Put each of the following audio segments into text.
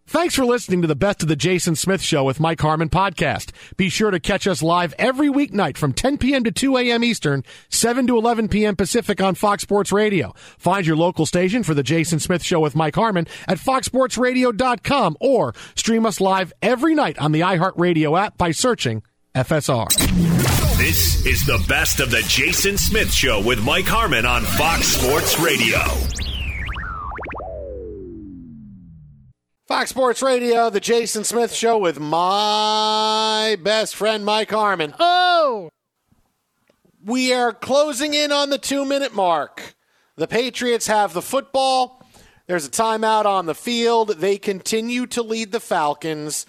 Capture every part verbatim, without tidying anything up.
Thanks for listening to the Best of the Jason Smith Show with Mike Harmon podcast. Be sure to catch us live every weeknight from ten p.m. to two a.m. Eastern, seven to eleven p.m. Pacific on Fox Sports Radio. Find your local station for the Jason Smith Show with Mike Harmon at fox sports radio dot com or stream us live every night on the iHeartRadio app by searching F S R. This is the Best of the Jason Smith Show with Mike Harmon on Fox Sports Radio. Fox Sports Radio, the Jason Smith Show with my best friend, Mike Harmon. Oh! We are closing in on the two-minute mark. The Patriots have the football. There's a timeout on the field. They continue to lead the Falcons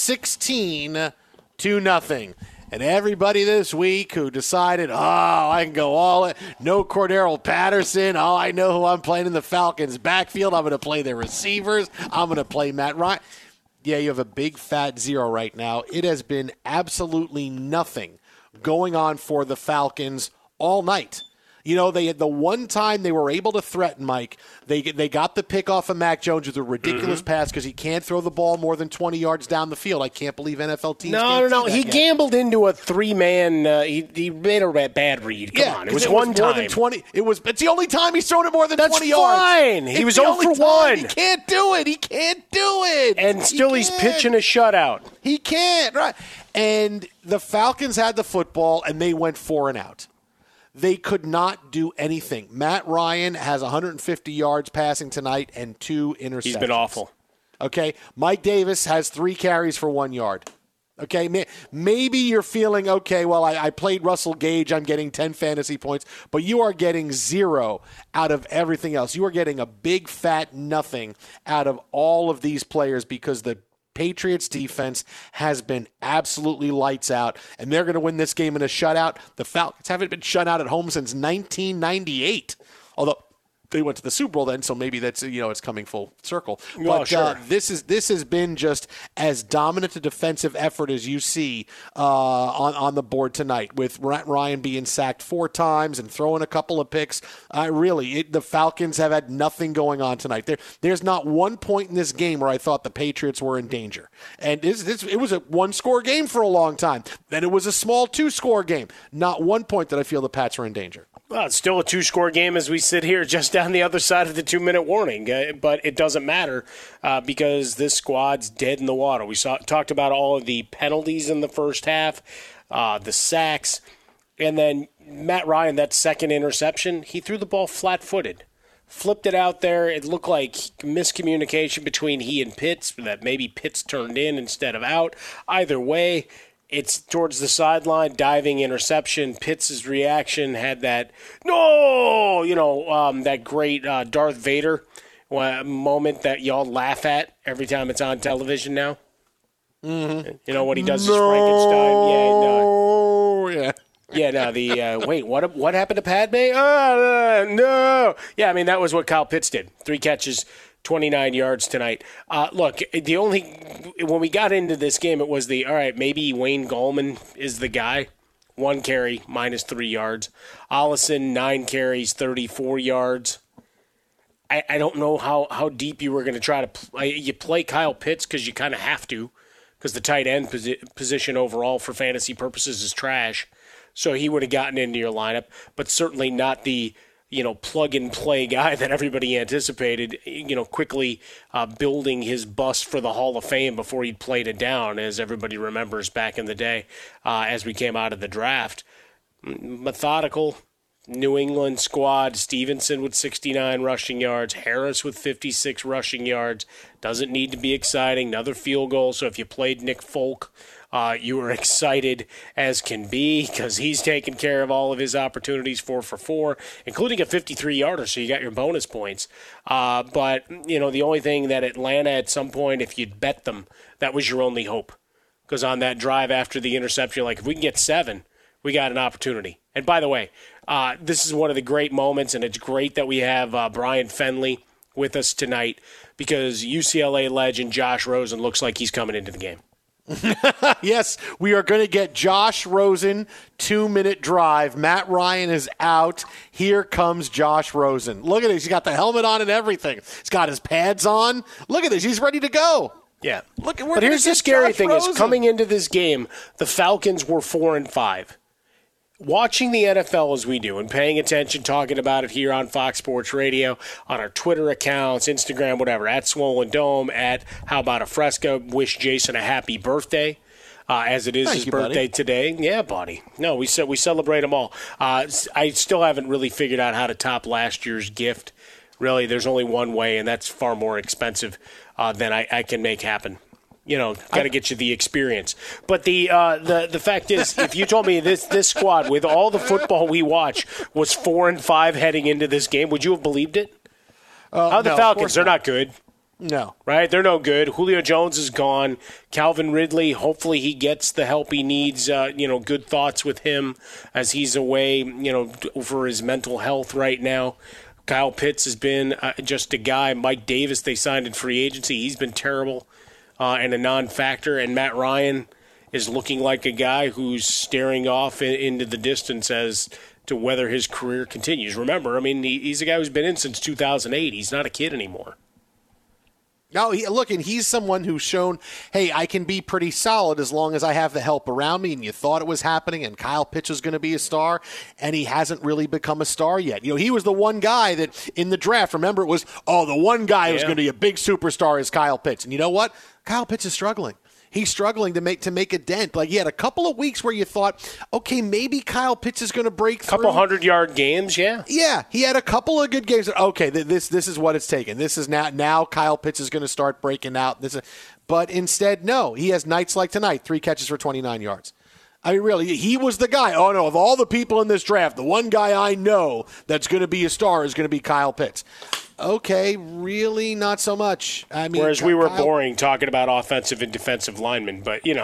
sixteen to nothing. And everybody this week who decided, oh, I can go all in. No Cordero Patterson. Oh, I know who I'm playing in the Falcons backfield. I'm going to play their receivers. I'm going to play Matt Ryan. Yeah, you have a big fat zero right now. It has been absolutely nothing going on for the Falcons all night. You know, they had the one time they were able to threaten Mike. They they got the pick off of Mac Jones with a ridiculous mm-hmm. pass because he can't throw the ball more than twenty yards down the field. I can't believe N F L teams. No, can't no, no. He yet. gambled into a three-man. Uh, he, he made a bad read. Come yeah, on, it was it one was time. More than twenty. It was. It's the only time he's thrown it more than That's twenty yards. fine. He it's was the zero only for one. He can't do it. He can't do it. And still, he he's can't. pitching a shutout. He can't. Right. And the Falcons had the football, and they went four and out. They could not do anything. Matt Ryan has one hundred fifty yards passing tonight and two interceptions. He's been awful. Okay. Mike Davis has three carries for one yard. Okay. Maybe you're feeling, okay, well, I, I played Russell Gage. I'm getting ten fantasy points. But you are getting zero out of everything else. You are getting a big fat nothing out of all of these players because the Patriots defense has been absolutely lights out, and they're going to win this game in a shutout. The Falcons haven't been shut out at home since nineteen ninety-eight, although they went to the Super Bowl then, so maybe that's, you know, it's coming full circle. Well, but sure. uh, this is this has been just as dominant a defensive effort as you see uh, on, on the board tonight, with Ryan being sacked four times and throwing a couple of picks. Uh, really, it, the Falcons have had nothing going on tonight. There, there's not one point in this game where I thought the Patriots were in danger. And this, this, it was a one-score game for a long time. Then it was a small two-score game. Not one point that I feel the Pats were in danger. Well, it's still a two-score game as we sit here just down the other side of the two-minute warning, uh, but it doesn't matter uh, because this squad's dead in the water. We saw, talked about all of the penalties in the first half, uh, the sacks, and then Matt Ryan, that second interception, he threw the ball flat-footed. Flipped it out there. It looked like miscommunication between he and Pitts, that maybe Pitts turned in instead of out. Either way, it's towards the sideline, diving interception. Pitts' reaction had that, no, you know, um, that great uh, Darth Vader moment that y'all laugh at every time it's on television now. Mm-hmm. You know, what he does no. is Frankenstein. Yeah, no. Yeah. Yeah, no, the, uh, wait, what what happened to Padme? Oh, uh, no. Yeah, I mean, that was what Kyle Pitts did. Three catches, twenty-nine yards tonight. Uh, look, the only, when we got into this game, it was the, all right, maybe Wayne Gallman is the guy. One carry, minus three yards. Allison, nine carries, thirty-four yards. I, I don't know how, how deep you were going to try to play. You play Kyle Pitts because you kind of have to, because the tight end posi- position overall for fantasy purposes is trash. So he would have gotten into your lineup, but certainly not the, you know, plug-and-play guy that everybody anticipated, you know, quickly uh, building his bust for the Hall of Fame before he'd played it down, as everybody remembers back in the day uh, as we came out of the draft. Methodical New England squad. Stevenson with sixty-nine rushing yards. Harris with fifty-six rushing yards. Doesn't need to be exciting. Another field goal, so if you played Nick Folk, Uh, you were excited as can be because he's taken care of all of his opportunities, four for four, including a fifty-three-yarder, so you got your bonus points. Uh, but, you know, the only thing that Atlanta at some point, if you'd bet them, that was your only hope. Because on that drive after the interception, like, if we can get seven, we got an opportunity. And by the way, uh, this is one of the great moments, and it's great that we have uh, Brian Fenley with us tonight because U C L A legend Josh Rosen looks like he's coming into the game. Yes, we are going to get Josh Rosen, two-minute drive. Matt Ryan is out. Here comes Josh Rosen. Look at this. He's got the helmet on and everything. He's got his pads on. Look at this. He's ready to go. Yeah. Look, we're but gonna here's the get scary Josh thing Rosen. is coming into this game, the Falcons were four and five. Watching the N F L as we do and paying attention, talking about it here on Fox Sports Radio, on our Twitter accounts, Instagram, whatever, at Swollen Dome, at How About a Fresca. Wish Jason a happy birthday, uh, as it is Thank his you, birthday buddy. today. Yeah, buddy. No, we ce- we celebrate them all. Uh, I still haven't really figured out how to top last year's gift. Really, there's only one way, and that's far more expensive uh, than I, I can make happen. You know, got to get you the experience. But the uh, the the fact is, if you told me this this squad with all the football we watch was four and five heading into this game, would you have believed it? Uh, How are the no, of Falcons? course They're not good, No. right? They're no good. Julio Jones is gone. Calvin Ridley, hopefully he gets the help he needs. Uh, you know, good thoughts with him as he's away. You know, for his mental health right now. Kyle Pitts has been uh, just a guy. Mike Davis, they signed in free agency. He's been terrible. Uh, and a non-factor, and Matt Ryan is looking like a guy who's staring off in, into the distance as to whether his career continues. Remember, I mean, he, he's a guy who's been in since two thousand eight. He's not a kid anymore. No, he, look, and he's someone who's shown, hey, I can be pretty solid as long as I have the help around me, and you thought it was happening, and Kyle Pitts was going to be a star, and he hasn't really become a star yet. You know, he was the one guy that in the draft, remember, it was, oh, the one guy Yeah. who's going to be a big superstar is Kyle Pitts. And you know what? Kyle Pitts is struggling. He's struggling to make to make a dent. Like, he had a couple of weeks where you thought, okay, maybe Kyle Pitts is going to break through. Couple hundred-yard games, yeah. Yeah, he had a couple of good games. Okay, th- this this is what it's taken. This is now now Kyle Pitts is going to start breaking out. This, is, but instead, no. He has nights like tonight, three catches for twenty-nine yards. I mean, really, he was the guy. Oh no, of all the people in this draft, the one guy I know that's going to be a star is going to be Kyle Pitts. Okay, really not so much. I mean, Whereas we were Kyle, boring talking about offensive and defensive linemen, but, you know.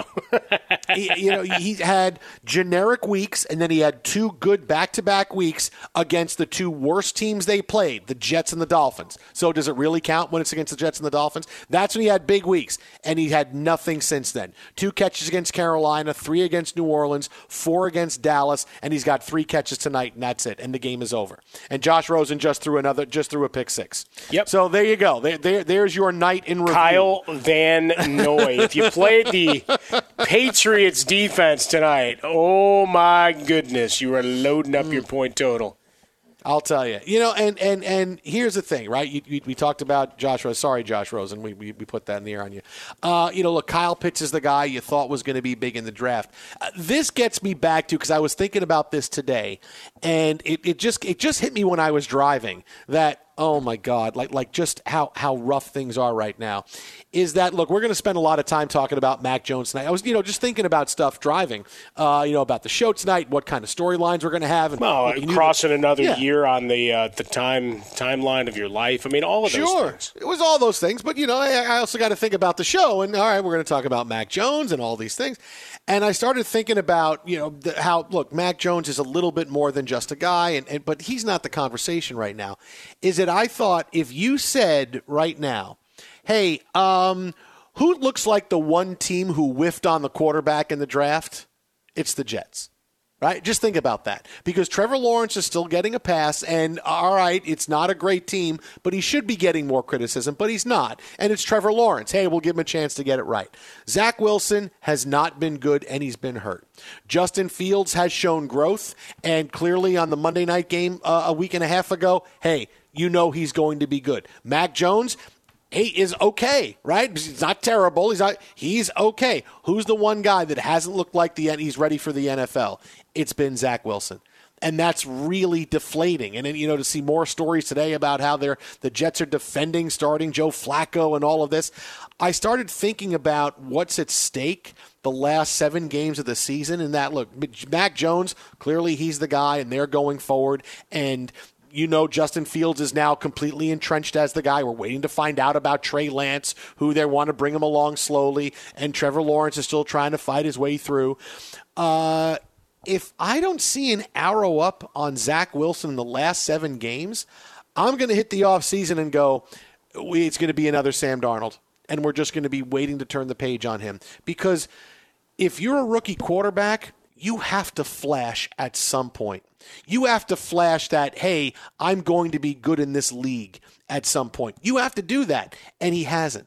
he, you know, he had generic weeks, and then he had two good back-to-back weeks against the two worst teams they played, the Jets and the Dolphins. So does it really count when it's against the Jets and the Dolphins? That's when he had big weeks, and he had nothing since then. Two catches against Carolina, three against New Orleans, four against Dallas, and he's got three catches tonight, and that's it, and the game is over. And Josh Rosen just threw another, just threw a pick six. Yep. So there you go. There, there, there's your night in review. Kyle Van Noy. If you played the Patriots defense tonight, oh my goodness, you are loading up mm. your point total. I'll tell you. You know, and and, and here's the thing, right? You, you, we talked about Josh Rosen. Sorry, Josh Rosen. We, we we put that in the air on you. Uh, you know, look, Kyle Pitts is the guy you thought was going to be big in the draft. Uh, this gets me back to, because I was thinking about this today, and it, it just it just hit me when I was driving that, oh my God, like like just how, how rough things are right now, is that, look, we're going to spend a lot of time talking about Mac Jones tonight. I was, you know, just thinking about stuff driving, uh, you know, about the show tonight, what kind of storylines we're going to have. And well, look, crossing you, another yeah. year on the uh, the time timeline of your life. I mean, all of those sure. things. It was all those things, but, you know, I, I also got to think about the show, and all right, we're going to talk about Mac Jones and all these things. And I started thinking about, you know, the, how, look, Mac Jones is a little bit more than just a guy, and, and but he's not the conversation right now. Is that I thought if you said right now, hey, um, who looks like the one team who whiffed on the quarterback in the draft? It's the Jets. Right? Just think about that. Because Trevor Lawrence is still getting a pass, and all right, it's not a great team, but he should be getting more criticism, but he's not. And it's Trevor Lawrence. Hey, we'll give him a chance to get it right. Zach Wilson has not been good, and he's been hurt. Justin Fields has shown growth, and clearly on the Monday night game uh, a week and a half ago, hey, you know he's going to be good. Mac Jones, he is okay, right? He's not terrible. He's not, he's okay. Who's the one guy that hasn't looked like the he's ready for the N F L? It's been Zach Wilson. And that's really deflating. And then, you know, to see more stories today about how they're the Jets are defending starting Joe Flacco and all of this, I started thinking about what's at stake the last seven games of the season. And that, look, Mac Jones, clearly he's the guy, and they're going forward. And you know, Justin Fields is now completely entrenched as the guy. We're waiting to find out about Trey Lance, who they want to bring him along slowly, and Trevor Lawrence is still trying to fight his way through. Uh, if I don't see an arrow up on Zach Wilson in the last seven games, I'm going to hit the offseason and go, it's going to be another Sam Darnold, and we're just going to be waiting to turn the page on him. Because if you're a rookie quarterback, you have to flash at some point. You have to flash that, hey, I'm going to be good in this league at some point. You have to do that, and he hasn't.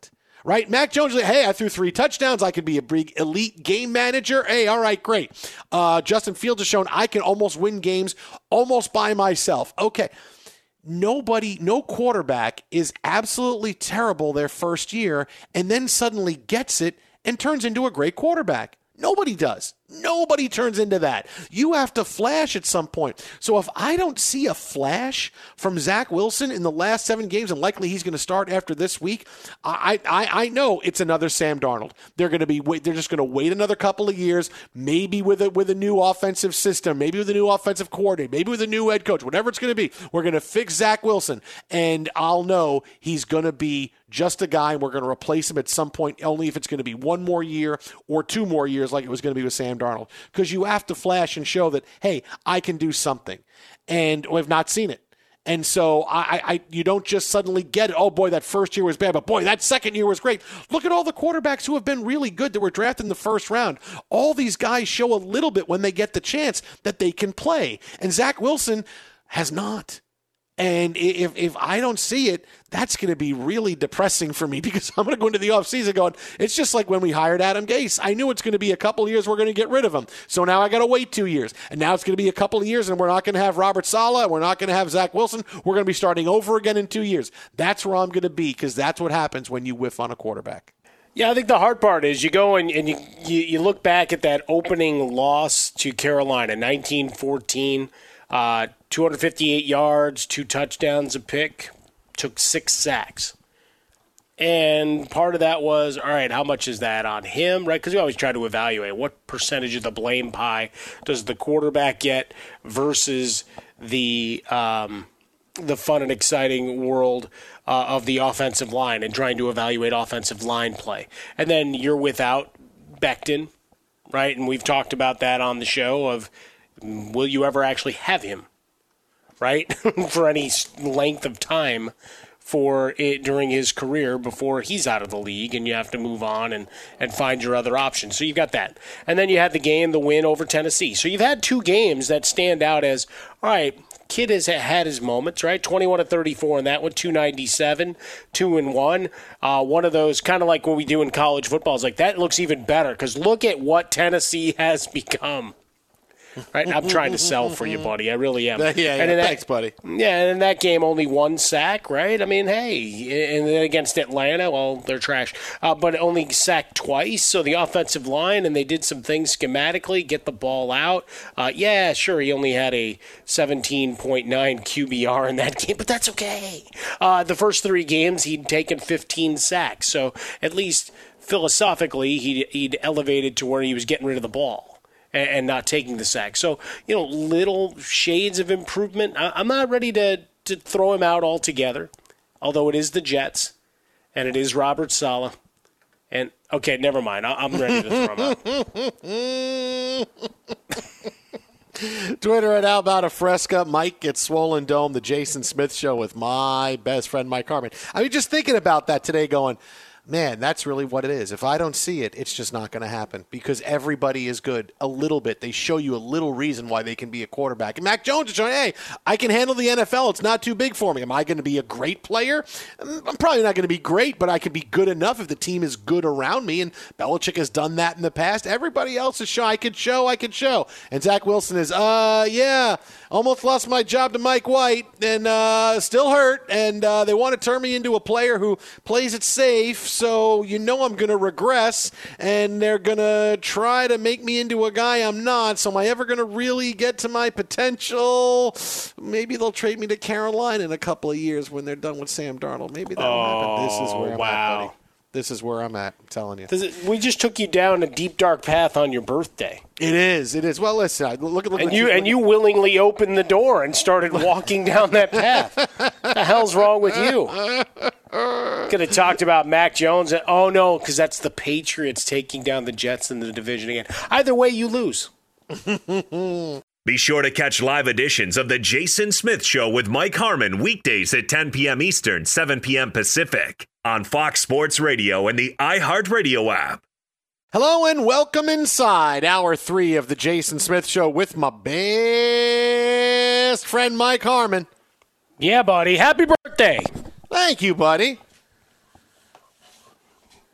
right? Mac Jones, hey, I threw three touchdowns. I could be a big elite game manager. Hey, all right, great. Uh, Justin Fields has shown I can almost win games almost by myself. Okay. Nobody, no quarterback is absolutely terrible their first year and then suddenly gets it and turns into a great quarterback. Nobody does. Nobody turns into that. You have to flash at some point. So if I don't see a flash from Zach Wilson in the last seven games, and likely he's going to start after this week, I I, I know it's another Sam Darnold. They're going to be they're just going to wait another couple of years, maybe with a with a new offensive system, maybe with a new offensive coordinator, maybe with a new head coach, whatever it's going to be. We're going to fix Zach Wilson, and I'll know he's going to be just a guy, and we're going to replace him at some point, only if it's going to be one more year or two more years like it was going to be with Sam Darnold. Because you have to flash and show that, hey, I can do something. And we've not seen it. And so I, I, you don't just suddenly get it. Oh, boy, that first year was bad, but, boy, that second year was great. Look at all the quarterbacks who have been really good that were drafted in the first round. All these guys show a little bit when they get the chance that they can play. And Zach Wilson has not. And if if I don't see it, that's going to be really depressing for me because I'm going to go into the offseason going, it's just like when we hired Adam Gase. I knew it's going to be a couple of years we're going to get rid of him. So now I got to wait two years. And now it's going to be a couple of years and we're not going to have Robert Saleh. We're not going to have Zach Wilson. We're going to be starting over again in two years. That's where I'm going to be because that's what happens when you whiff on a quarterback. Yeah, I think the hard part is you go and, and you, you, you look back at that opening loss to Carolina, nineteen fourteen. Uh, two hundred fifty-eight yards, two touchdowns a pick, took six sacks. And part of that was, all right, how much is that on him, right? Because we always try to evaluate what percentage of the blame pie does the quarterback get versus the um, the fun and exciting world uh, of the offensive line and trying to evaluate offensive line play. And then you're without Becton, right? And we've talked about that on the show of, will you ever actually have him, right, for any length of time for it during his career before he's out of the league and you have to move on and, and find your other options. So you've got that. And then you had the game, the win over Tennessee. So you've had two games that stand out as, all right, kid has had his moments, right? twenty-one to thirty-four in that one, two ninety-seven, two and one. Uh, one of those, kind of like what we do in college football, is like that looks even better because look at what Tennessee has become. Right, I'm trying to sell for you, buddy. I really am. Yeah, yeah. And that, thanks, buddy. Yeah, and in that game, only one sack, right? I mean, hey, and then against Atlanta, well, they're trash. Uh, but only sacked twice, so the offensive line, and they did some things schematically, get the ball out. Uh, yeah, sure, he only had a seventeen point nine Q B R in that game, but that's okay. Uh, the first three games, he'd taken fifteen sacks, so at least philosophically, he'd, he'd elevated to where he was getting rid of the ball and not taking the sack. So, you know, little shades of improvement. I'm not ready to, to throw him out altogether, although it is the Jets, and it is Robert Saleh. And, okay, never mind. I'm ready to throw him out. Twitter at How About a Fresca. Mike gets Swollen Dome, the Jason Smith Show with my best friend, Mike Harmon. I mean, just thinking about that today going, man, that's really what it is. If I don't see it, it's just not going to happen because everybody is good a little bit. They show you a little reason why they can be a quarterback. And Mac Jones is showing, hey, I can handle the N F L. It's not too big for me. Am I going to be a great player? I'm probably not going to be great, but I can be good enough if the team is good around me. And Belichick has done that in the past. Everybody else is show. I could show. I could show. And Zach Wilson is, uh, yeah, almost lost my job to Mike White and uh, still hurt. And uh, they want to turn me into a player who plays it safe. So you know I'm going to regress, and they're going to try to make me into a guy I'm not. So am I ever going to really get to my potential? Maybe they'll trade me to Carolina in a couple of years when they're done with Sam Darnold. Maybe that'll oh, happen. This is where I'm wow. at, buddy. This is where I'm at, I'm telling you. Does it, we just took you down a deep, dark path on your birthday. It is. It is. Well, listen. I, look, look, and you look, and you willingly opened the door and started walking down that path. What the hell's wrong with you? Could have talked about Mac Jones. And, oh, no, because that's the Patriots taking down the Jets in the division again. Either way, you lose. Be sure to catch live editions of The Jason Smith Show with Mike Harmon weekdays at ten p.m. Eastern, seven p.m. Pacific on Fox Sports Radio and the iHeartRadio app. Hello and welcome inside hour three of The Jason Smith Show with my best friend Mike Harmon. Yeah, buddy. Happy birthday. Thank you, buddy.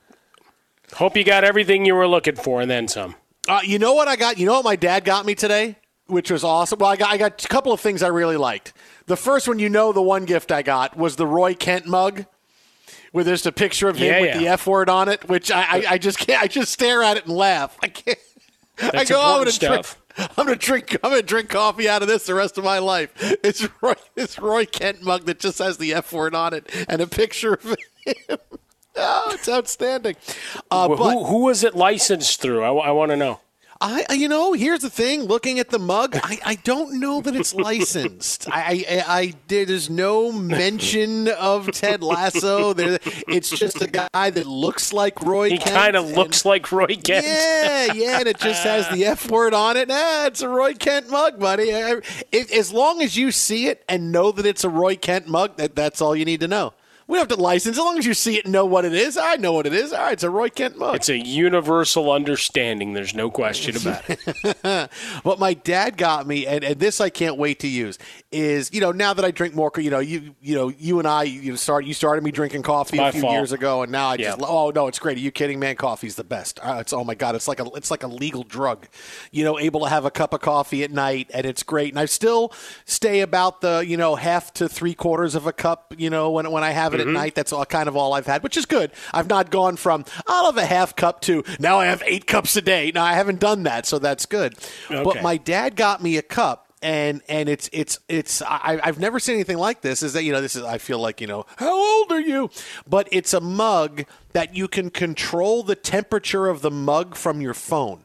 Hope you got everything you were looking for and then some. Uh, you know what I got? You know what my dad got me today, which was awesome? Well, I got, I got a couple of things I really liked. The first one, you know, the one gift I got was the Roy Kent mug, where there's a picture of him yeah, with yeah. the F word on it, which I, I, I just can't. I just stare at it and laugh. I can't. That's I go, oh, I'm gonna stuff. drink. I'm gonna drink. I'm gonna drink coffee out of this the rest of my life. It's Roy. It's Roy Kent mug that just has the F word on it and a picture of him. Oh, it's outstanding. Uh, well, but who, who was it licensed through? I, I want to know. I, you know, here's the thing. Looking at the mug, I, I don't know that it's licensed. I, I, I there's no mention of Ted Lasso. There, it's just a guy that looks like Roy. He Kent. kind of looks like Roy Kent. Yeah, yeah, and it just has the F word on it. Ah, it's a Roy Kent mug, buddy. It, as long as you see it and know that it's a Roy Kent mug, that that's all you need to know. We don't have to license. As long as you see it and know what it is, I know what it is. All right, it's a Roy Kent mug. It's a universal understanding. There's no question about it. What my dad got me, and, and this I can't wait to use, is, you know, now that I drink more, you know, you you know, you and I, you start, you started me drinking coffee My a few fault. years ago, and now I just, Yeah. oh no, it's great. Are you kidding, man? Coffee's the best. Uh, it's oh my god, it's like a it's like a legal drug. You know, able to have a cup of coffee at night, and it's great. And I still stay about the, you know, half to three quarters of a cup, you know, when when I have it Mm-hmm. at night. That's all kind of all I've had, which is good. I've not gone from I'll have a half cup to now I have eight cups a day. No, I haven't done that, so that's good. Okay. But my dad got me a cup, and and it's it's it's I, I've never seen anything like this. Is that, you know, this is, I feel like, you know, how old are you? But it's a mug that you can control the temperature of the mug from your phone.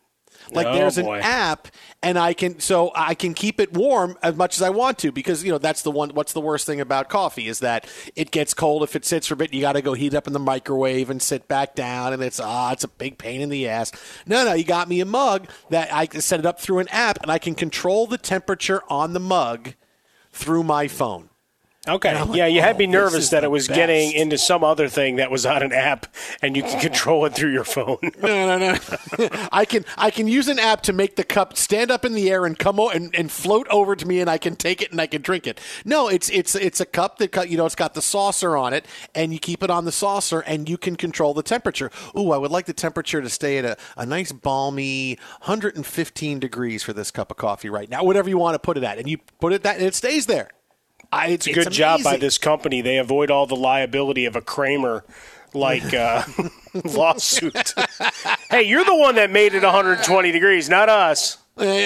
Like Oh, there's an boy. app, and I can so I can keep it warm as much as I want to, because, you know, that's the one. What's the worst thing about coffee is that it gets cold if it sits for a bit. You got to go heat up in the microwave and sit back down, and it's ah, it's a big pain in the ass. No, no, you got me a mug that I can set it up through an app, and I can control the temperature on the mug through my phone. Okay. And I'm like, Yeah, you had oh, me this nervous is that the it was best. getting into some other thing that was on an app, and you can control it through your phone. No, no, no. I can I can use an app to make the cup stand up in the air and come o- and, and float over to me, and I can take it and I can drink it. No, it's it's it's a cup that cut, you know, it's got the saucer on it, and you keep it on the saucer, and you can control the temperature. Ooh, I would like the temperature to stay at a, a nice balmy one hundred fifteen degrees for this cup of coffee right now. Whatever you want to put it at, and you put it that, and it stays there. I, it's, It's a good it's job by amazing. this company. They avoid all the liability of a Kramer like uh, lawsuit. Hey, you're the one that made it one hundred twenty degrees, not us.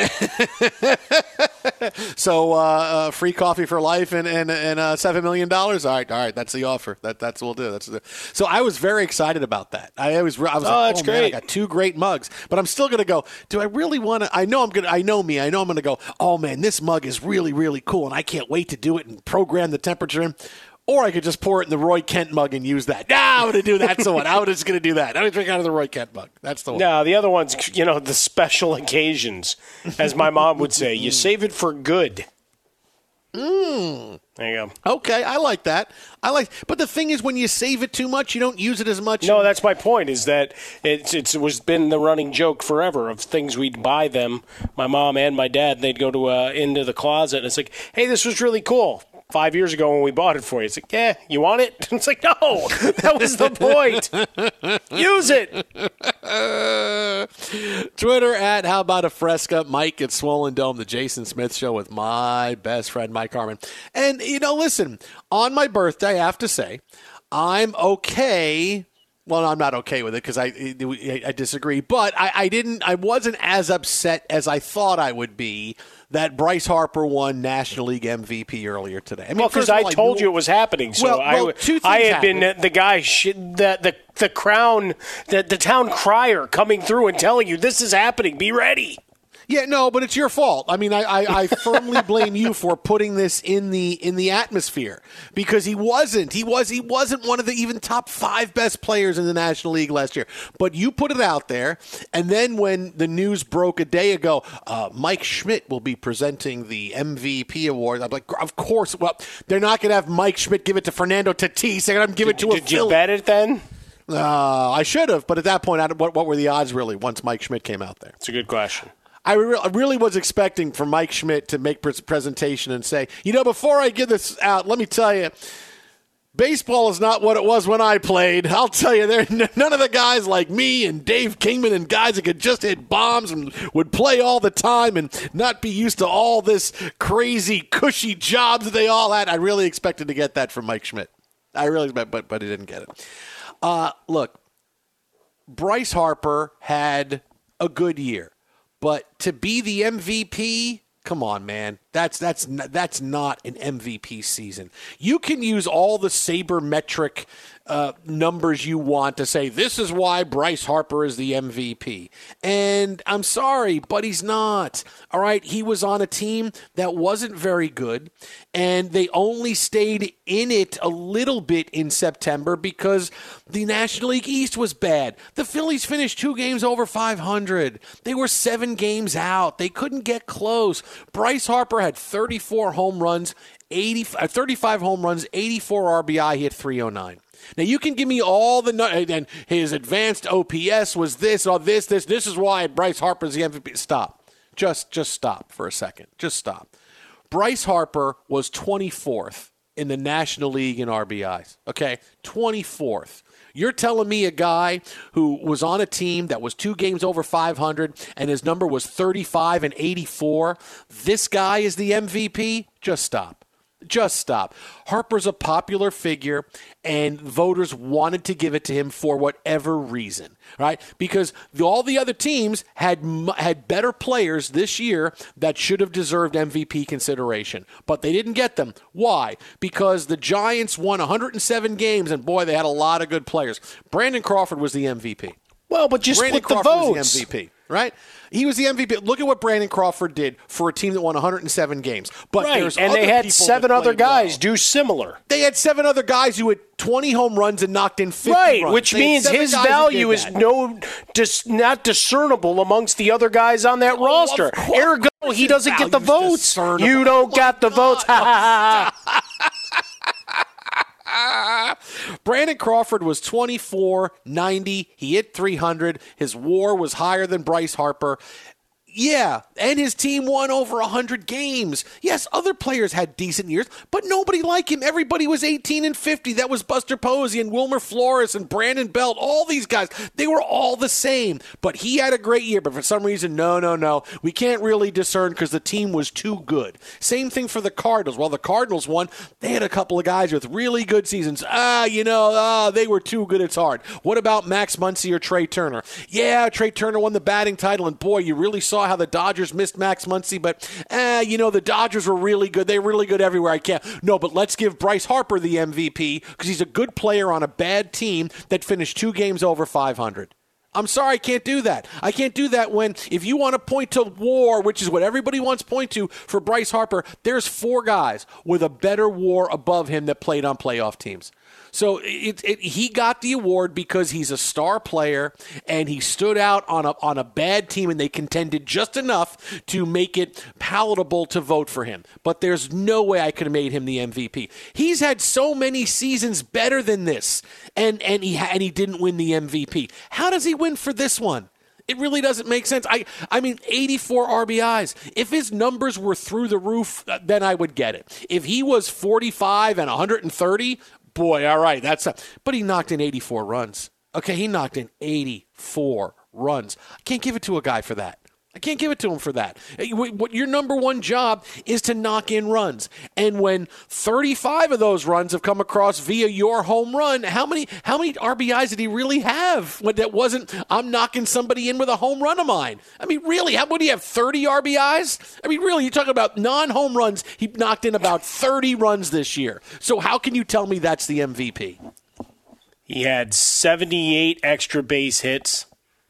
So uh, uh, free coffee for life and and, and uh, seven million dollars. All right, all right, that's the offer. That that's what we'll do. That's the, so I was very excited about that. I was I was Oh, like, that's oh man, I great. got two great mugs, but I'm still gonna go. Do I really want to? I know I'm gonna. I know me. I know I'm gonna go. Oh man, this mug is really really cool, and I can't wait to do it and program the temperature in. Or I could just pour it in the Roy Kent mug and use that. Nah, I'm going to do that. That's the one. I'm just going to do that. I'm going to drink out of the Roy Kent mug. That's the one. No, the other one's, you know, the special occasions, as my mom would say. You save it for good. Mm. There you go. Okay, I like that. I like, but the thing is, when you save it too much, you don't use it as much. No, that's my point, is that it's, it's, it was been the running joke forever of things we'd buy them, my mom and my dad, they'd go to uh, into the closet, and it's like, hey, this was really cool. Five years ago when we bought it for you. It's like, yeah, you want it? It's like, no, that was the point. Use it. Twitter at How About a Fresca, Mike at Swollen Dome, the Jason Smith Show with my best friend, Mike Harmon. And, you know, listen, on my birthday, I have to say, I'm okay. Well, I'm not okay with it because I, I I disagree. But I, I didn't. I wasn't as upset as I thought I would be that Bryce Harper won National League M V P earlier today. I mean, Well, because first of I all, told knew- you it was happening. So Well, well, I, two things I had been happened. the guy, sh- the, the, the crown, the, the town crier coming through and telling you, this is happening. Be ready. Yeah, no, but it's your fault. I mean, I, I, I firmly blame you for putting this in the in the atmosphere because he wasn't. He was he wasn't one of the even top five best players in the National League last year. But you put it out there, and then when the news broke a day ago, uh, Mike Schmidt will be presenting the M V P award. I'm like, of course. Well, they're not going to have Mike Schmidt give it to Fernando Tatis. They're going to give it to a Did you Philly. bet it then? Uh, I should have, but at that point, I, what, what were the odds really once Mike Schmidt came out there? It's a good question. I, re- I really was expecting for Mike Schmidt to make his presentation and say, you know, before I give this out, let me tell you, Baseball is not what it was when I played. I'll tell you, there none of the guys like me and Dave Kingman and guys that could just hit bombs and would play all the time and not be used to all this crazy, cushy jobs that they all had. I really expected to get that from Mike Schmidt. I really expected, but but he didn't get it. Uh, look, Bryce Harper had a good year, but to be the M V P, come on, man. That's that's that's not an M V P season. You can use all the sabermetric uh, numbers you want to say this is why Bryce Harper is the M V P. And I'm sorry, but he's not. All right, he was on a team that wasn't very good, and they only stayed in it a little bit in September because the National League East was bad. The Phillies finished two games over five hundred. They were seven games out. They couldn't get close. Bryce Harper had thirty-four home runs, eighty, uh, thirty-five home runs, eighty-four R B I. He hit three oh nine. Now, you can give me all the – and his advanced O P S was this, or this, this. This is why Bryce Harper's the M V P. Stop. Just, just stop for a second. Just stop. Bryce Harper was twenty-fourth in the National League in R B Is. Okay? twenty-fourth. You're telling me a guy who was on a team that was two games over five hundred and his number was thirty-five and eighty-four, this guy is the M V P? Just stop. Just stop. Harper's a popular figure, and voters wanted to give it to him for whatever reason, right? Because the, all the other teams had had better players this year that should have deserved M V P consideration, but they didn't get them. Why? Because the Giants won one hundred seven games, and boy, they had a lot of good players. Brandon Crawford was the M V P. Well, but just Brandon split the Crawford votes. was the M V P, right? He was the M V P. Look at what Brandon Crawford did for a team that won one hundred seven games. But right, there's and other they had people seven that other played guys well. do similar. They had seven other guys who had twenty home runs and knocked in fifty Right, runs. which They had means seven his guys who value did is that. no, dis, not discernible amongst the other guys on that Oh, roster. of course- Ergo, of course he his doesn't get the value's votes. discernible. You don't Oh, got the my votes. Ha, ha, ha. Brandon Crawford was twenty-four, ninety. He hit three hundred. His WAR was higher than Bryce Harper. Yeah, and his team won over one hundred games. Yes, other players had decent years, but nobody like him. Everybody was eighteen and fifty. That was Buster Posey and Wilmer Flores and Brandon Belt. All these guys, they were all the same. But he had a great year, but for some reason, no, no, no. We can't really discern because the team was too good. Same thing for the Cardinals. Well, the Cardinals won. They had a couple of guys with really good seasons. Ah, you know, ah, they were too good. It's hard. What about Max Muncy or Trey Turner? Yeah, Trey Turner won the batting title, and boy, you really saw how the Dodgers missed Max Muncy, but eh, you know, the Dodgers were really good. They're really good everywhere I can. No, but let's give Bryce Harper the M V P because he's a good player on a bad team that finished two games over five hundred. I'm sorry, I can't do that. I can't do that when, if you want to point to WAR, which is what everybody wants to point to for Bryce Harper, there's four guys with a better WAR above him that played on playoff teams. So it, it, he got the award because he's a star player and he stood out on a on a bad team and they contended just enough to make it palatable to vote for him. But there's no way I could have made him the M V P. He's had so many seasons better than this, and and he and he didn't win the M V P. How does he win for this one? It really doesn't make sense. I I mean, eighty-four R B Is. If his numbers were through the roof, then I would get it. If he was forty-five and one hundred thirty, boy, all right, that's a, but he knocked in eighty-four runs. Okay, he knocked in eighty-four runs. I can't give it to a guy for that. I can't give it to him for that. What your number one job is to knock in runs. And when thirty-five of those runs have come across via your home run, how many how many R B Is did he really have when that wasn't, I'm knocking somebody in with a home run of mine? I mean, really, how would he have thirty R B Is? I mean, really, you're talking about non-home runs. He knocked in about thirty runs this year. So how can you tell me that's the M V P? He had seventy-eight extra base hits.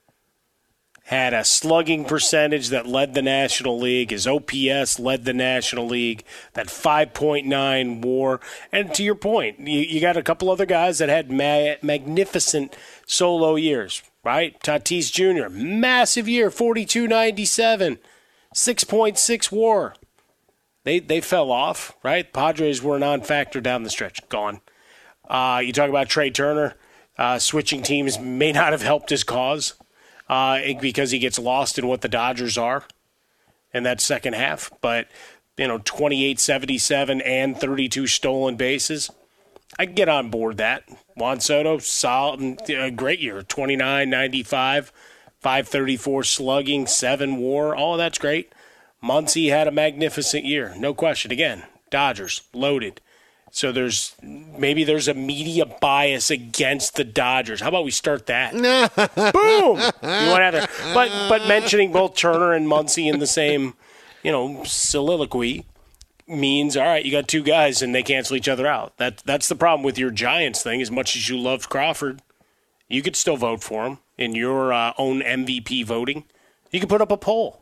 Had a slugging percentage that led the National League. His O P S led the National League. That five point nine WAR. And to your point, you, you got a couple other guys that had ma- magnificent solo years, right? Tatis Junior, massive year, forty-two ninety-seven, six point six WAR. They they fell off, right? Padres were a non-factor down the stretch. Gone. Uh, you talk about Trey Turner. Uh, switching teams may not have helped his cause. Uh, because he gets lost in what the Dodgers are in that second half. But, you know, twenty-eight seventy-seven and thirty-two stolen bases. I can get on board that. Juan Soto, solid, uh, great year. twenty-nine, ninety-five, five thirty-four slugging, seven war. All of that's great. Muncy had a magnificent year. No question. Again, Dodgers, loaded. So there's maybe there's a media bias against the Dodgers. How about we start that? Boom! You want to but but mentioning both Turner and Muncy in the same, you know, soliloquy means, all right, you got two guys and they cancel each other out. That that's the problem with your Giants thing. As much as you loved Crawford, you could still vote for him in your uh, own M V P voting. You could put up a poll.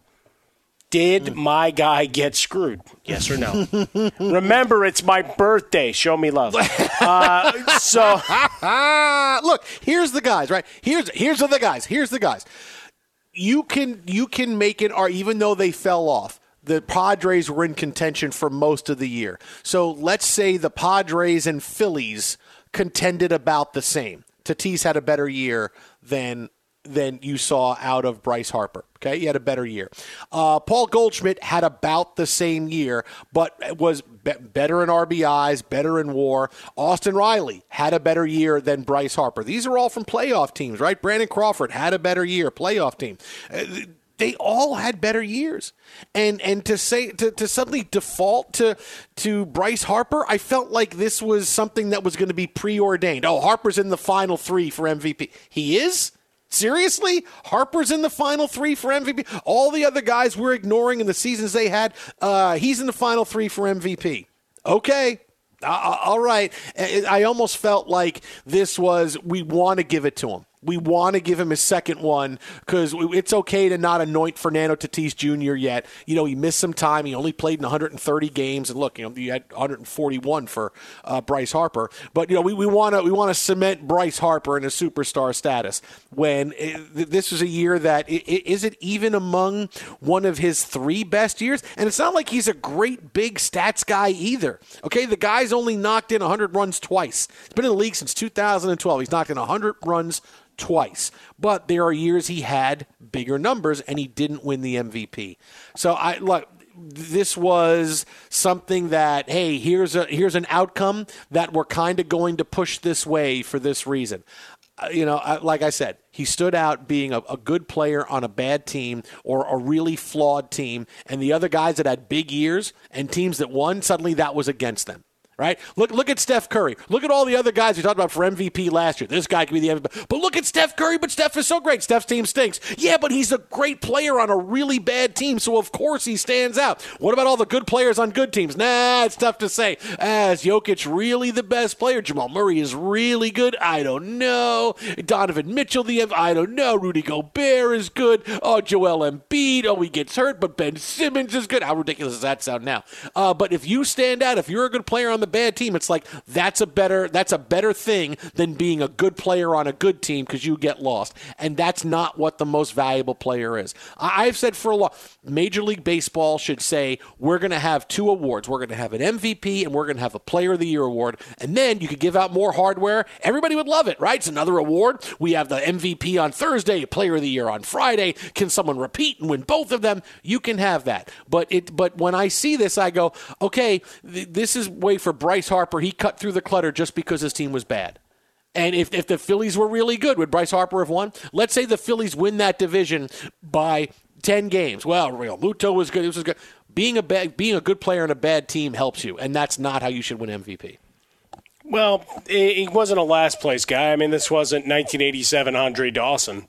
Did my guy get screwed? Yes or no? Remember, it's my birthday. Show me love. Uh, so, look, here's the guys, right? Here's here's the guys. Here's the guys. You can you can make it, or even though they fell off, the Padres were in contention for most of the year. So let's say the Padres and Phillies contended about the same. Tatis had a better year than than you saw out of Bryce Harper. Okay, he had a better year. Uh, Paul Goldschmidt had about the same year, but was be- better in R B Is, better in WAR. Austin Riley had a better year than Bryce Harper. These are all from playoff teams, right? Brandon Crawford had a better year, playoff team. Uh, they all had better years. And and to say to, to suddenly default to to Bryce Harper, I felt like this was something that was going to be preordained. Oh, Harper's in the final three for M V P. He is? Seriously? Harper's in the final three for M V P? All the other guys we're ignoring in the seasons they had, uh, he's in the final three for M V P. Okay. Uh, all right. I almost felt like this was, we want to give it to him. We want to give him his second one because it's okay to not anoint Fernando Tatis Junior yet. You know, he missed some time. He only played in one hundred thirty games, and look, you know, you had one hundred forty-one for uh, Bryce Harper. But you know, we we want to we want to cement Bryce Harper in a superstar status. When it, this was a year that it, it, is it even among one of his three best years? And it's not like he's a great big stats guy either. Okay, the guy's only knocked in one hundred runs twice. He's been in the league since two thousand twelve. He's knocked in one hundred runs twice, but there are years he had bigger numbers and he didn't win the M V P. So I look, this was something that, hey, here's a here's an outcome that we're kind of going to push this way for this reason. Uh, you know, I, like I said, he stood out being a, a good player on a bad team or a really flawed team, and the other guys that had big years and teams that won, suddenly that was against them. Right? Look look at Steph Curry. Look at all the other guys we talked about for M V P last year. This guy could be the M V P. But look at Steph Curry, but Steph is so great. Steph's team stinks. Yeah, but he's a great player on a really bad team, so of course he stands out. What about all the good players on good teams? Nah, it's tough to say. Ah, is Jokic really the best player? Jamal Murray is really good? I don't know. Donovan Mitchell, the M V P? I don't know. Rudy Gobert is good. Oh, Joel Embiid. Oh, he gets hurt, but Ben Simmons is good. How ridiculous does that sound now? Uh, but if you stand out, if you're a good player on the bad team, it's like that's a better that's a better thing than being a good player on a good team because you get lost. And that's not what the most valuable player is. I've said for a while, Major League Baseball should say we're going to have two awards. We're going to have an M V P and we're going to have a Player of the Year award. And then you could give out more hardware. Everybody would love it, right? It's another award. We have the M V P on Thursday, Player of the Year on Friday. Can someone repeat and win both of them? You can have that. But it. But when I see this, I go, okay, th- this is way for Bryce Harper. He cut through the clutter just because his team was bad. And if, if the Phillies were really good, would Bryce Harper have won? Let's say the Phillies win that division by ten games. Well, Real Muto was good. This was good. Being a bad, being a good player on a bad team helps you, and that's not how you should win M V P. Well, he wasn't a last place guy. I mean, this wasn't nineteen eighty-seven Andre Dawson.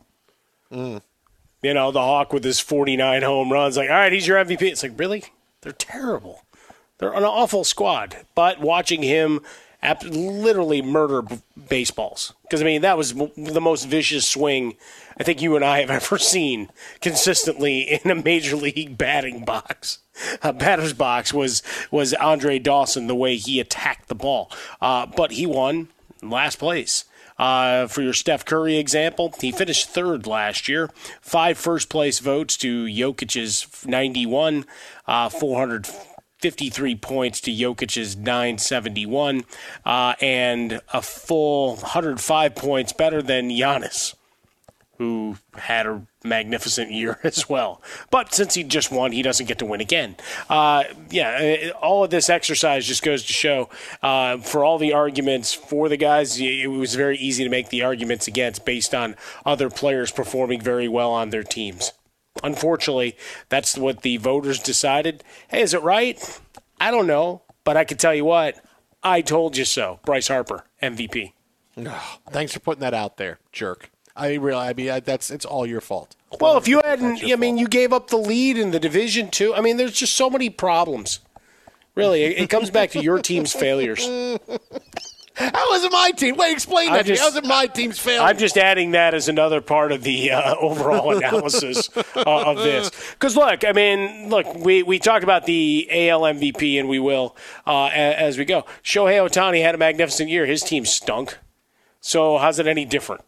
Mm. You know, the Hawk with his forty-nine home runs. Like, all right, he's your M V P. It's like, really? They're terrible. They're an awful squad. But watching him literally murder b- baseballs. Because, I mean, that was m- the most vicious swing I think you and I have ever seen consistently in a major league batting box. Uh, batter's box was, was Andre Dawson, the way he attacked the ball. Uh, but he won last place. Uh, for your Steph Curry example, he finished third last year. Five first-place votes to Jokic's ninety-one, uh, four hundred fifty-three points to Jokic's nine seventy-one, uh, and a full one hundred five points better than Giannis. who had a magnificent year as well. But since he just won, he doesn't get to win again. Uh, yeah, all of this exercise just goes to show, uh, for all the arguments for the guys, it was very easy to make the arguments against based on other players performing very well on their teams. Unfortunately, that's what the voters decided. Hey, is it right? I don't know, but I can tell you what, I told you so. Bryce Harper, M V P. Oh, thanks for putting that out there, jerk. I really, I mean, I, that's it's all your fault. Well, if you hadn't, I mean, you gave up the lead in the division too. I mean, there's just so many problems. Really, it, it comes back to your team's failures. How was it my team? Wait, explain that to me. How was it my team's failure? I'm just adding that as another part of the uh, overall analysis uh, of this. Because, look, I mean, look, we, we talk about the A L M V P, and we will uh, as we go. Shohei Ohtani had a magnificent year. His team stunk. So how's it any different?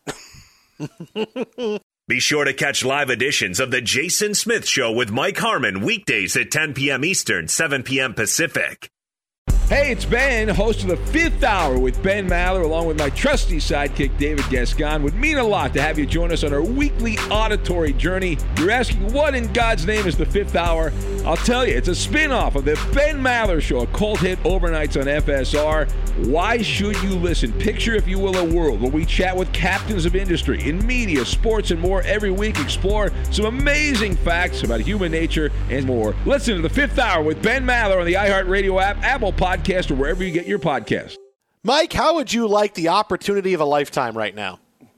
Be sure to catch live editions of The Jason Smith Show with Mike Harmon weekdays at ten p.m. Eastern, seven p.m. Pacific. Hey, it's Ben, host of The Fifth Hour with Ben Maller, along with my trusty sidekick, David Gascon. Would mean a lot to have you join us on our weekly auditory journey. You're asking, what in God's name is The Fifth Hour? I'll tell you, it's a spin-off of The Ben Maller Show, a cult hit overnights on F S R. Why should you listen? Picture, if you will, a world where we chat with captains of industry in media, sports, and more every week. Explore some amazing facts about human nature and more. Listen to The Fifth Hour with Ben Maller on the iHeartRadio app, Apple Podcast, or wherever you get your podcast. Mike, how would you like the opportunity of a lifetime right now?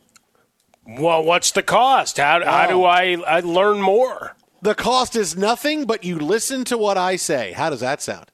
Well, what's the cost? How, oh. how do I, I learn more? The cost is nothing, but you listen to what I say. How does that sound?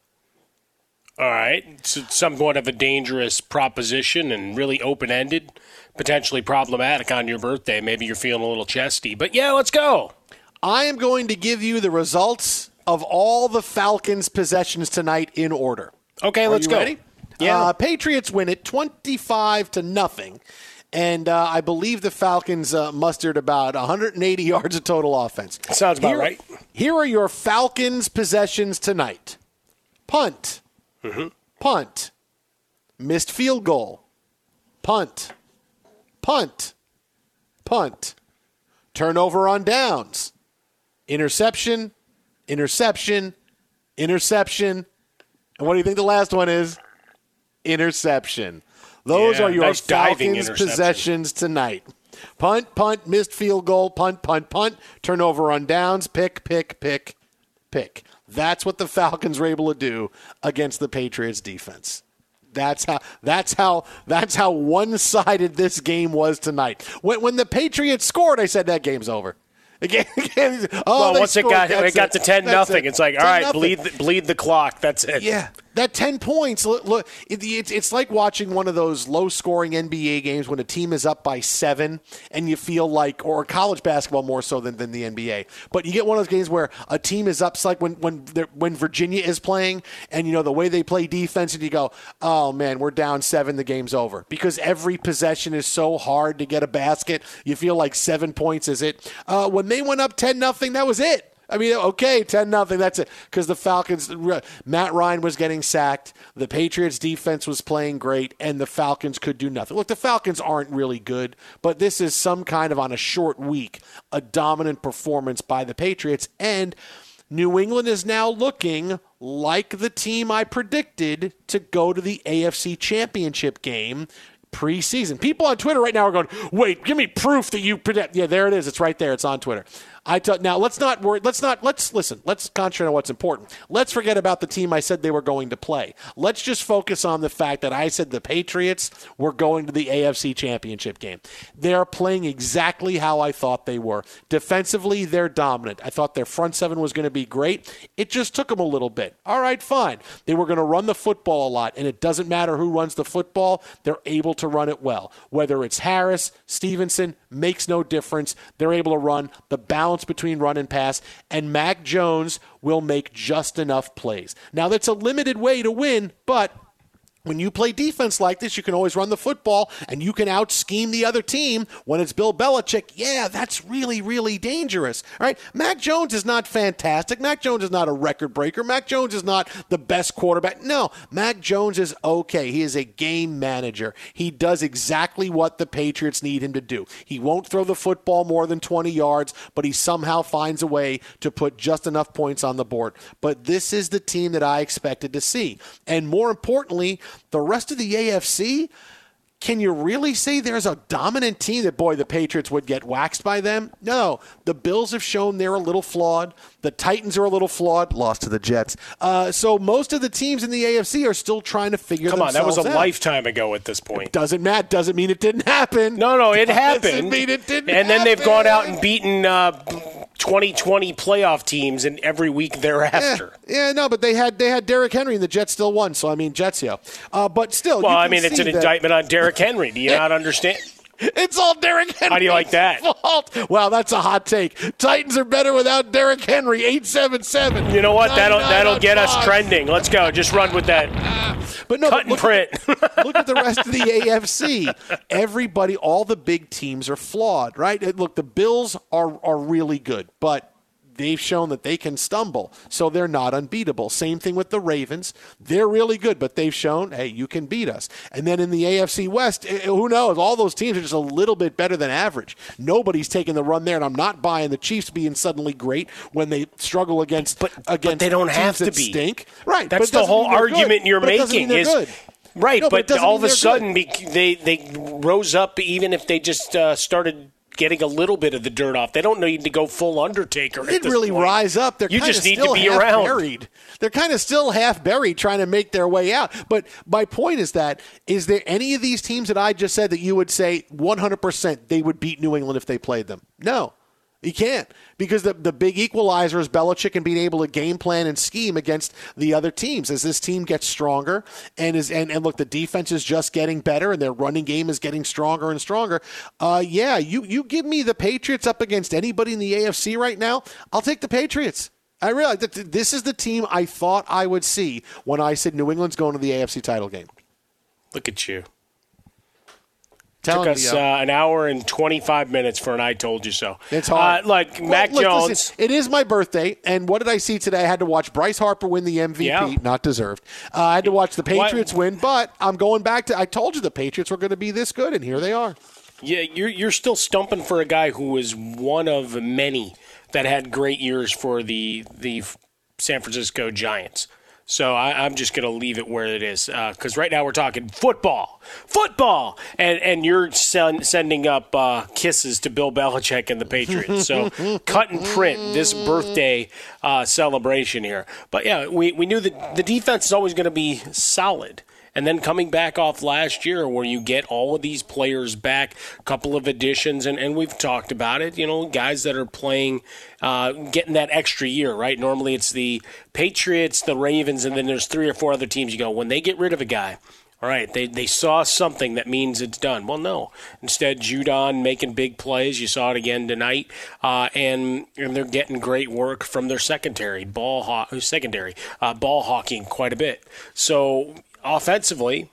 All right. It's somewhat of a dangerous proposition and really open-ended, potentially problematic on your birthday. Maybe you're feeling a little chesty. But, yeah, let's go. I am going to give you the results of all the Falcons' possessions tonight in order. Okay, Are let's you go. Ready? Yeah. Uh, Patriots win it twenty-five to nothing. And uh, I believe the Falcons uh, mustered about one hundred eighty yards of total offense. Sounds about here, right. Here are your Falcons' possessions tonight. Punt. Mm-hmm. Punt. Missed field goal. Punt. Punt. Punt. Turnover on downs. Interception. Interception. Interception. And what do you think the last one is? Interception. Those yeah, are your nice Falcons' possessions tonight. Punt, punt, missed field goal, punt, punt, punt, turnover on downs, pick, pick, pick, pick. That's what the Falcons were able to do against the Patriots defense. That's how that's how that's how one-sided this game was tonight. When when the Patriots scored, I said that game's over. Again, again oh, well, once scored, it got it got it. to ten nothing, it's like, all right, nothing. bleed the, bleed the clock. That's it. Yeah, that ten points. Look, look it, it's it's like watching one of those low-scoring N B A games when a team is up by seven, and you feel like, or college basketball more so than, than the N B A. But you get one of those games where a team is up, it's like when when when Virginia is playing, and you know the way they play defense, and you go, oh man, we're down seven, the game's over, because every possession is so hard to get a basket. You feel like seven points is it. Uh, when they went up ten nothing, that was it. I mean, okay, ten nothing, that's it. Because the Falcons, Matt Ryan was getting sacked, the Patriots defense was playing great, and the Falcons could do nothing. Look, the Falcons aren't really good, but this is some kind of, on a short week, a dominant performance by the Patriots. And New England is now looking like the team I predicted to go to the A F C Championship game preseason. People on Twitter right now are going, wait, give me proof that you predict. Yeah, there it is. It's right there. It's on Twitter. I t- now let's not worry. Let's not. Let's listen. Let's concentrate on what's important. Let's forget about the team I said they were going to play. Let's just focus on the fact that I said the Patriots were going to the A F C Championship game. They're playing exactly how I thought they were. Defensively, they're dominant. I thought their front seven was going to be great. It just took them a little bit. All right, fine. They were going to run the football a lot, and it doesn't matter who runs the football. They're able to run it well. Whether it's Harris, Stevenson, makes no difference. They're able to run the balance between run and pass, and Mac Jones will make just enough plays. Now, that's a limited way to win, but When you play defense like this, you can always run the football, and you can out-scheme the other team when it's Bill Belichick. Yeah, that's really, really dangerous. All right? Mac Jones is not fantastic. Mac Jones is not a record breaker. Mac Jones is not the best quarterback. No, Mac Jones is okay. He is a game manager. He does exactly what the Patriots need him to do. He won't throw the football more than twenty yards, but he somehow finds a way to put just enough points on the board. But this is the team that I expected to see. And more importantly, the rest of the A F C, can you really say there's a dominant team that, boy, the Patriots would get waxed by them? No. The Bills have shown they're a little flawed. The Titans are a little flawed. Lost to the Jets. Uh, so most of the teams in the A F C are still trying to figure Come themselves out. Come on, that was a out. lifetime ago at this point. It doesn't matter. Doesn't mean it didn't happen. No, no, it doesn't happened. mean it didn't and then happen. they've gone out and beaten uh, twenty twenty playoff teams in every week thereafter. Yeah, yeah, no, but they had they had Derrick Henry and the Jets still won. So I mean, Jets, yo. Uh, but still, Well, you I can mean, it's see an that indictment on Derrick Henry. Do you not understand? It's all Derrick Henry. How do you like that? Fault. Wow, that's a hot take. Titans are better without Derrick Henry. eight seven seven. You know what? That'll that'll get us five. trending. Let's go. Just run with that. But no, Cut but and print. At, look at the rest of the A F C. Everybody, all the big teams are flawed, right? Look, the Bills are are really good, but they've shown that they can stumble, so they're not unbeatable. Same thing with the Ravens. They're really good, but they've shown, hey, you can beat us. And then in the A F C West, who knows? All those teams are just a little bit better than average. Nobody's taking the run there, and I'm not buying the Chiefs being suddenly great when they struggle against But, against but they don't teams have to that be. stink. Right. That's but it the doesn't whole mean they're argument good. you're But it doesn't making mean is they're good. right. No, but it but doesn't all mean of a they're sudden, good. be, they they rose up even if they just uh, started getting a little bit of the dirt off. They don't need to go full Undertaker. They didn't really point. rise up. They're You kind just of need to still be half around. buried. They're kind of still half buried, trying to make their way out. But my point is that is there any of these teams that I just said that you would say one hundred percent they would beat New England if they played them? No. You can't, because the the big equalizer is Belichick and being able to game plan and scheme against the other teams. As this team gets stronger and is and, and look, the defense is just getting better and their running game is getting stronger and stronger. Uh, yeah, you you give me the Patriots up against anybody in the A F C right now, I'll take the Patriots. I realize that this is the team I thought I would see when I said New England's going to the A F C title game. Look at you. Telling Took us you. uh, an hour and twenty-five minutes for an I told you so. It's hard. Uh, like Well, Mac look, Jones. listen, it is my birthday, and what did I see today? I had to watch Bryce Harper win the M V P. Yeah. Not deserved. Uh, I had to watch the Patriots What? win, but I'm going back to – I told you the Patriots were going to be this good, and here they are. Yeah, you're you're still stumping for a guy who was one of many that had great years for the the San Francisco Giants. So I, I'm just going to leave it where it is because uh, right now we're talking football, football, and and you're sen- sending up uh, kisses to Bill Belichick and the Patriots. So cut and print this birthday uh, celebration here. But yeah, we we knew that the defense is always going to be solid. And then coming back off last year where you get all of these players back, a couple of additions, and, and we've talked about it, you know, guys that are playing, uh, getting that extra year, right? Normally it's the Patriots, the Ravens, and then there's three or four other teams. You go, when they get rid of a guy, all right, they, they saw something that means it's done. Well, no. Instead, Judon making big plays. You saw it again tonight. Uh, and, and they're getting great work from their secondary, ball, haw- secondary, uh, ball hawking quite a bit. So offensively,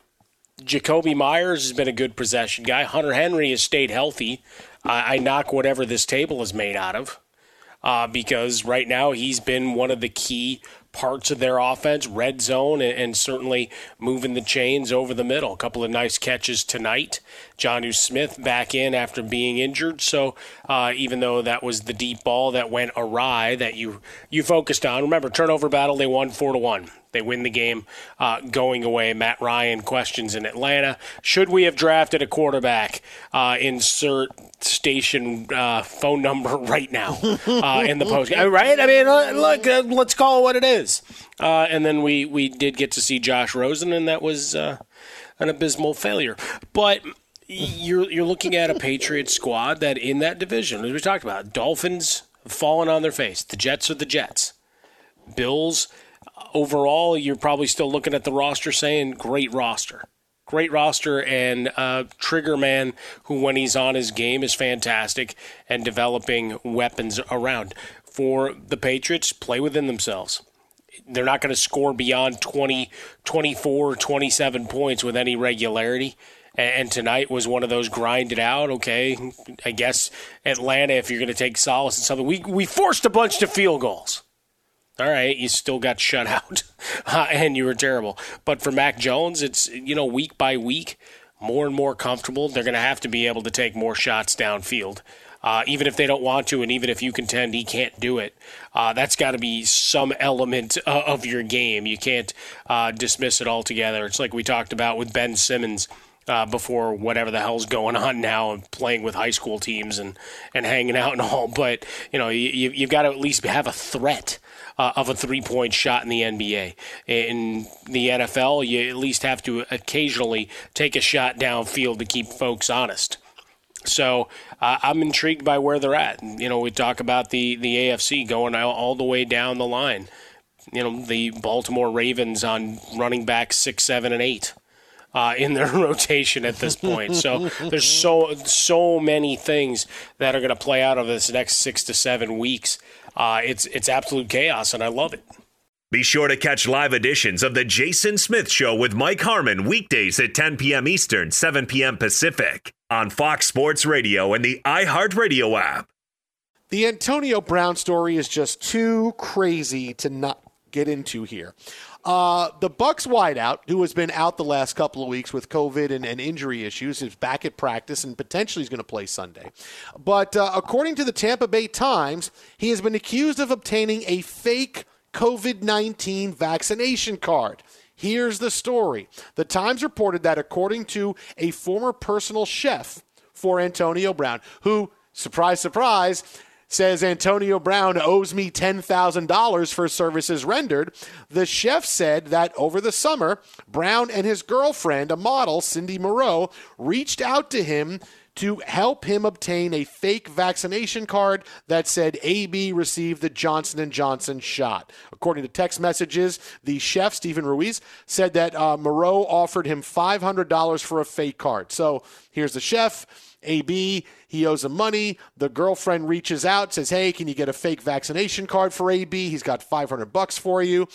Jacoby Myers has been a good possession guy. Hunter Henry has stayed healthy. I, I knock whatever this table is made out of uh, because right now he's been one of the key parts of their offense, red zone, and, and certainly moving the chains over the middle. A couple of nice catches tonight. Jonnu Smith back in after being injured. So uh, even though that was the deep ball that went awry that you you focused on, remember, turnover battle, they won four to one. They win the game uh, going away. Matt Ryan questions in Atlanta. Should we have drafted a quarterback? Uh, insert station uh, phone number right now uh, in the post. Right? I mean, uh, look, uh, let's call it what it is. Uh, and then we, we did get to see Josh Rosen, and that was uh, an abysmal failure. But you're you're looking at a Patriots squad that in that division, as we talked about, Dolphins have fallen on their face. The Jets are the Jets. Bills, overall, you're probably still looking at the roster saying, great roster. Great roster and uh, trigger man who, when he's on his game, is fantastic and developing weapons around. For the Patriots, play within themselves. they're not going to score beyond twenty, twenty-four, twenty-seven points with any regularity. And tonight was one of those grinded out, okay, I guess Atlanta, if you're going to take solace in something. We we forced a bunch of field goals. All right, you still got shut out, uh, and you were terrible. But for Mac Jones, it's, you know, week by week, more and more comfortable. They're going to have to be able to take more shots downfield. Uh, even if they don't want to, and even if you contend he can't do it, uh, that's got to be some element uh, of your game. You can't uh, dismiss it altogether. It's like we talked about with Ben Simmons uh, before whatever the hell's going on now and playing with high school teams and, and hanging out and all. But, you know, you, you've got to at least have a threat uh, of a three-point shot in the N B A. In the N F L, you at least have to occasionally take a shot downfield to keep folks honest. So uh, I'm intrigued by where they're at. You know, we talk about the, the A F C going all, all the way down the line. You know, the Baltimore Ravens on running back six, seven, and eight uh, in their rotation at this point. So there's so so many things that are going to play out over this next six to seven weeks. Uh, it's it's absolute chaos, and I love it. Be sure to catch live editions of The Jason Smith Show with Mike Harmon weekdays at ten p.m. Eastern, seven p.m. Pacific on Fox Sports Radio and the iHeartRadio app. The Antonio Brown story is just too crazy to not get into here. Uh, the Bucs wideout, who has been out the last couple of weeks with COVID and, and injury issues, is back at practice and potentially is going to play Sunday. But uh, according to the Tampa Bay Times, he has been accused of obtaining a fake COVID nineteen vaccination card. Here's the story. The Times reported that according to a former personal chef for Antonio Brown, who, surprise, surprise, says Antonio Brown owes me ten thousand dollars for services rendered, the chef said that over the summer, Brown and his girlfriend, a model, Cindy Moreau, reached out to him to help him obtain a fake vaccination card that said A B received the Johnson and Johnson shot. According to text messages, the chef, Stephen Ruiz, said that uh, Moreau offered him five hundred dollars for a fake card. So here's the chef, A B, he owes him money. The girlfriend reaches out, says, hey, can you get a fake vaccination card for A B? He's got five hundred bucks for you.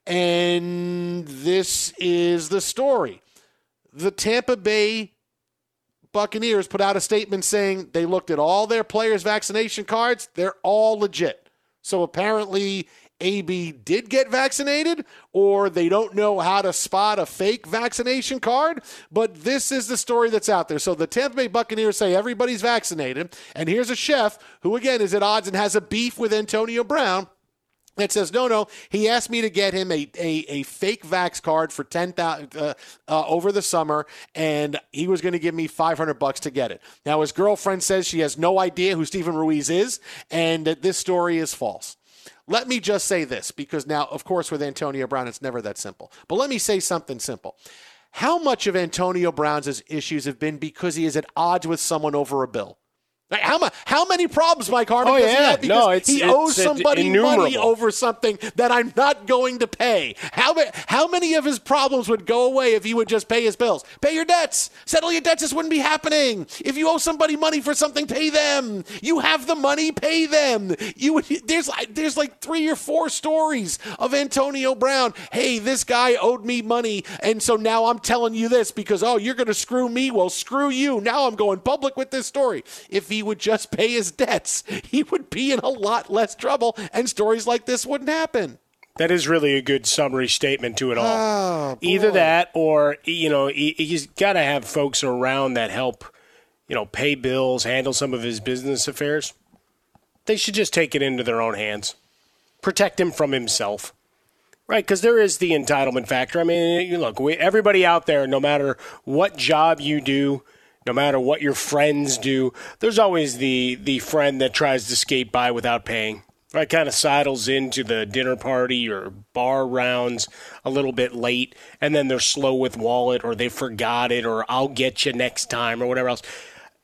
And this is the story. The Tampa Bay Buccaneers put out a statement saying they looked at all their players' vaccination cards. They're all legit. So apparently A B did get vaccinated, or they don't know how to spot a fake vaccination card. But this is the story that's out there. So the Tampa Bay Buccaneers say everybody's vaccinated. And here's a chef who, again, is at odds and has a beef with Antonio Brown. That says, no, no, he asked me to get him a, a, a fake vax card for ten thousand dollars uh, uh, over the summer, and he was going to give me five hundred bucks to get it. Now, his girlfriend says she has no idea who Stephen Ruiz is, and that this story is false. Let me just say this, because now, of course, with Antonio Brown, it's never that simple. But let me say something simple. How much of Antonio Brown's issues have been because he is at odds with someone over a bill? Like how, ma- how many problems, Mike Harmon, oh, does yeah. he have because no, it's, he it's, owes it's somebody innumerable. money over something that I'm not going to pay? How, ma- how many of his problems would go away if he would just pay his bills? Pay your debts. Settle your debts. This wouldn't be happening. If you owe somebody money for something, pay them. You have the money, pay them. You would, there's, there's like three or four stories of Antonio Brown. Hey, this guy owed me money, and so now I'm telling you this because, oh, you're going to screw me? Well, screw you. Now I'm going public with this story. If he would just pay his debts, he would be in a lot less trouble, and stories like this wouldn't happen. That is really a good summary statement to it all. Oh, Either that, or you know, he, he's got to have folks around that help, you know, pay bills, handle some of his business affairs. They should just take it into their own hands, protect him from himself, right? Because there is the entitlement factor. I mean, look, we, everybody out there, no matter what job you do, no matter what your friends do, there's always the the friend that tries to skate by without paying, right? Kind of sidles into the dinner party or bar rounds a little bit late, and then they're slow with wallet, or they forgot it, or I'll get you next time, or whatever else.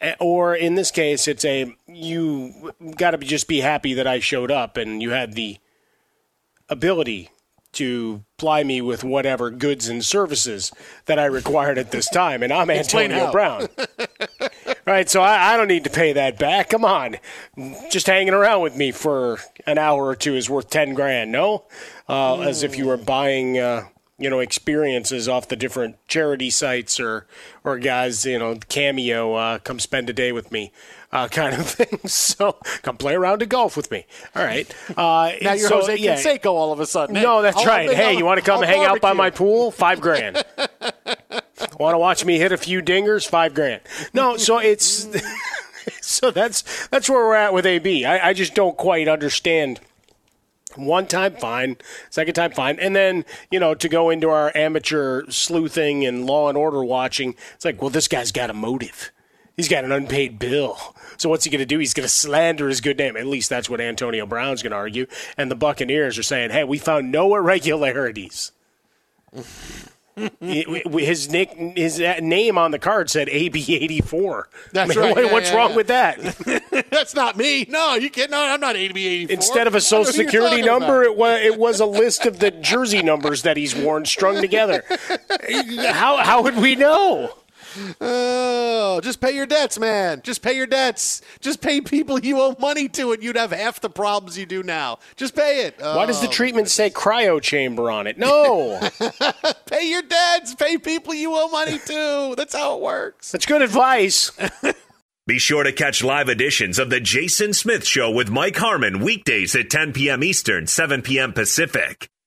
Or in this case, it's a, you got to just be happy that I showed up and you had the ability to ply me with whatever goods and services that I required at this time. And I'm Antonio Brown. Right, so I, I don't need to pay that back. Come on. Just hanging around with me for an hour or two is worth ten grand, no? Uh, mm. As if you were buying, uh, you know, experiences off the different charity sites or, or guys, you know, Cameo, uh, come spend a day with me. Uh, kind of thing. So come play a round of golf with me. All right. Uh, now you're so, Jose yeah. Canseco all of a sudden. No, that's I'll right. Hey, I'll, you want to come I'll hang barbecue. out by my pool? Five grand. Want to watch me hit a few dingers? Five grand. No, so it's so that's that's where we're at with A B. I, I just don't quite understand. One time, fine. Second time, fine. And then, you know, to go into our amateur sleuthing and Law and Order watching, it's like, well, this guy's got a motive. He's got an unpaid bill. So what's he going to do? He's going to slander his good name. At least that's what Antonio Brown's going to argue. And the Buccaneers are saying, hey, we found no irregularities. his nick, his name on the card said A B eighty-four. That's I mean, right. Yeah, what's yeah, wrong yeah. with that? That's not me. No, you can't. No, I'm not A B eighty-four. Instead of a social security number, it was it was a list of the jersey numbers that he's worn strung together. How how would we know? Oh, just pay your debts, man. Just pay your debts. Just pay people you owe money to, and you'd have half the problems you do now. Just pay it. Why does the treatment say cryo chamber on it? No. Pay your debts. Pay people you owe money to. That's how it works. That's good advice. Be sure to catch live editions of The Jason Smith Show with Mike Harmon weekdays at ten p.m. Eastern, seven p.m. Pacific